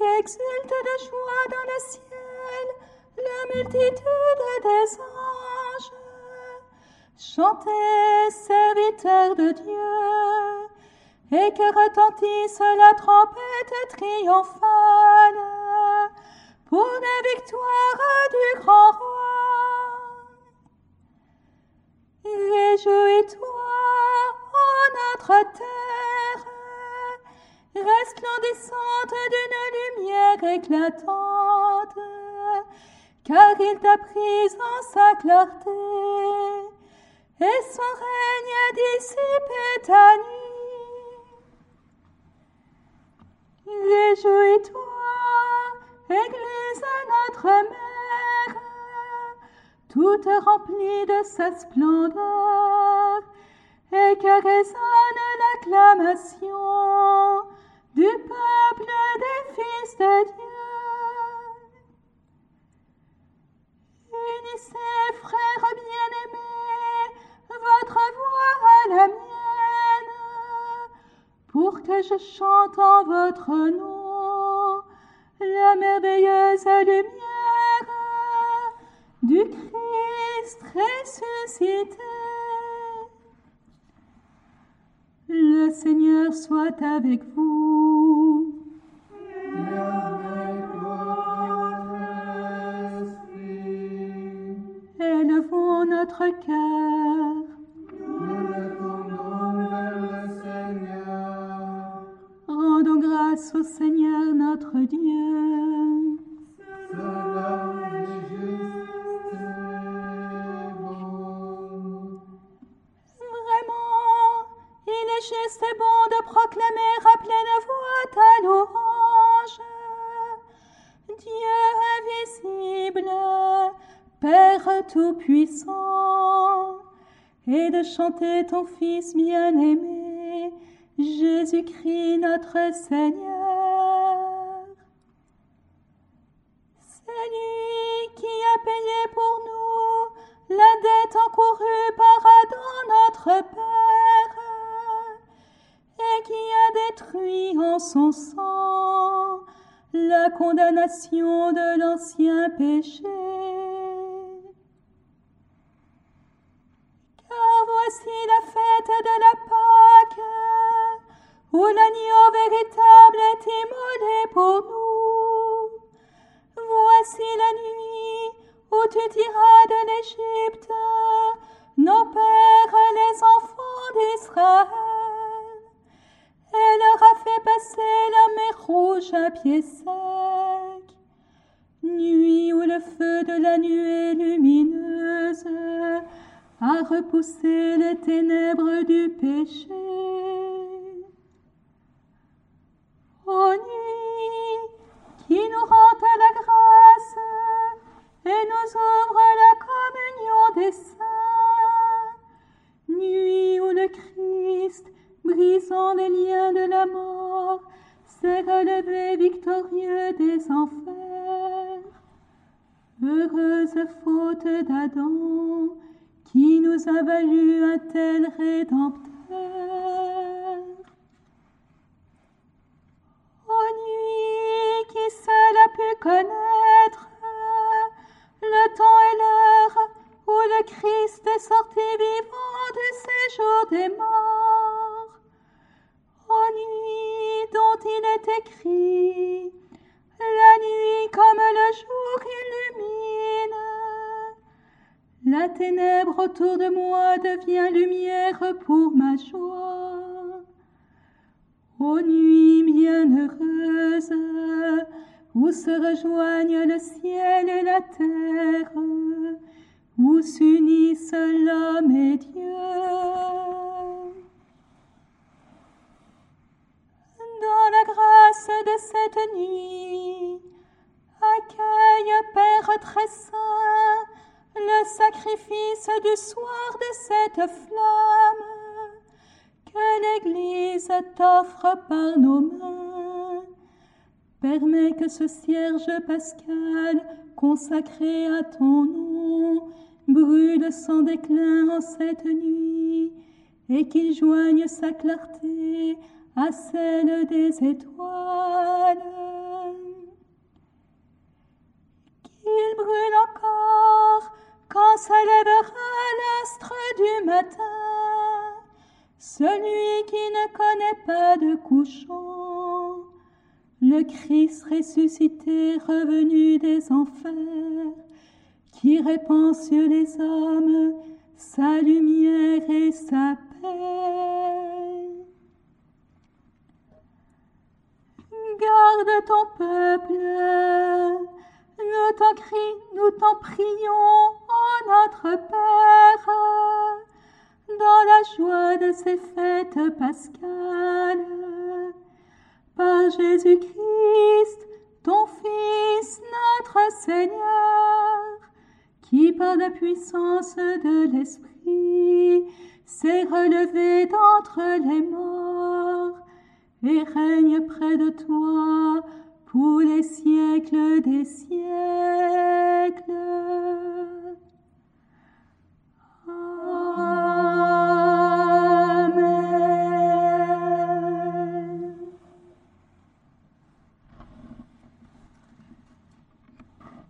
qu'exulte de joie dans le ciel la multitude des anges. Chantez, serviteurs de Dieu, et que retentisse la trompette triomphale pour la victoire du grand roi. Réjouis-toi, ô notre terre, resplendissante d'une lumière éclatante, car il t'a prise en sa clarté, et son règne a dissipé ta nuit. Réjouis-toi, Église notre mère, toute remplie de sa splendeur, et que résonne l'acclamation du peuple des fils de Dieu. Unissez, frères bien-aimés, votre voix à la mienne, pour que je chante en votre nom la merveilleuse lumière du Christ ressuscité. Le Seigneur soit avec vous. Et avec votre esprit. Élevons notre cœur. Nous le tournons vers le Seigneur. Rendons grâce au Seigneur notre Dieu. Cela est juste et bon. Vraiment, il est juste et bon de proclamer à pleine voix ta louange. Dieu invisible, Père tout-puissant, et de chanter ton Fils bien-aimé, Jésus-Christ notre Seigneur. C'est lui qui a payé pour nous la dette encourue par Adam notre Père, et qui a détruit en son sang la condamnation de l'ancien péché. Car voici la fête de la Pâque, où l'agneau véritable est immolé pour nous. Voici la nuit où tu tiras de l'Égypte nos pères, les enfants d'Israël, et leur a fait passer la mer Rouge à pied sec. Nuit où le feu de la nuée lumineuse a repoussé les ténèbres du péché. Ô nuit qui nous rend à la grâce et nous ouvre la communion des saints, nuit où le Christ, brisant les liens de la mort, s'est relevé victorieux des enfers. Heureuse faute d'Adam, qui nous a valu un tel Rédempteur. Ô nuit qui seule a pu connaître le temps et l'heure où le Christ est sorti vivant du séjour des morts. Ô nuit dont il est écrit, la nuit comme le jour illumine. La ténèbre autour de moi devient lumière pour ma joie. Ô nuit bienheureuse, où se rejoignent le ciel et la terre, où s'unissent l'homme et Dieu. Dans la grâce de cette nuit, accueille, Père très saint, le sacrifice du soir de cette flamme que l'Église t'offre par nos mains. Permets que ce cierge pascal consacré à ton nom brûle sans déclin en cette nuit et qu'il joigne sa clarté à celle des étoiles. lèvera l'astre du matin, celui qui ne connaît pas de couchant, le Christ ressuscité revenu des enfers, qui répand sur les hommes sa lumière et sa paix. Garde ton peuple, nous t'en prions, ô notre Père, dans la joie de ces fêtes pascales, par Jésus-Christ, ton Fils, notre Seigneur, qui par la puissance de l'Esprit s'est relevé d'entre les morts et règne près de toi pour les siècles des siècles.